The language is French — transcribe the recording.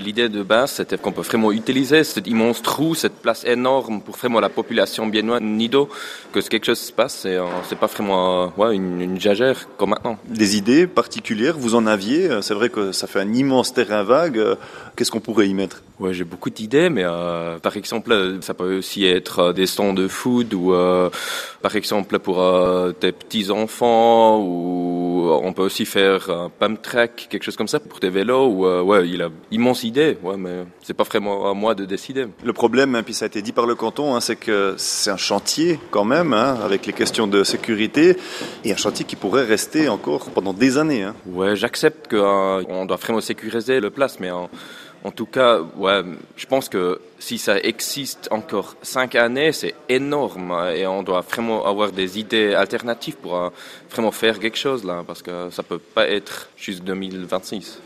L'idée de base, c'était qu'on peut vraiment utiliser cet immense trou, cette place énorme pour vraiment la population biennoise Nido, que quelque chose se passe et c'est pas vraiment une jagère comme maintenant. Des idées particulières, vous en aviez? C'est vrai que ça fait un immense terrain vague. Qu'est-ce qu'on pourrait y mettre? Ouais, j'ai beaucoup d'idées, mais par exemple, ça peut aussi être des stands de food ou par exemple pour des petits enfants, ou on peut aussi faire un pump track, quelque chose comme ça pour des vélos. Ou il a immense idée, mais c'est pas vraiment à moi de décider. Le problème, puis ça a été dit par le canton, c'est que c'est un chantier quand même, avec les questions de sécurité, et un chantier qui pourrait rester encore pendant des années. Ouais, j'accepte qu'on doit vraiment sécuriser le place, mais en tout cas, je pense que si ça existe encore 5 années, c'est énorme et on doit vraiment avoir des idées alternatives pour vraiment faire quelque chose là, parce que ça peut pas être juste 2026.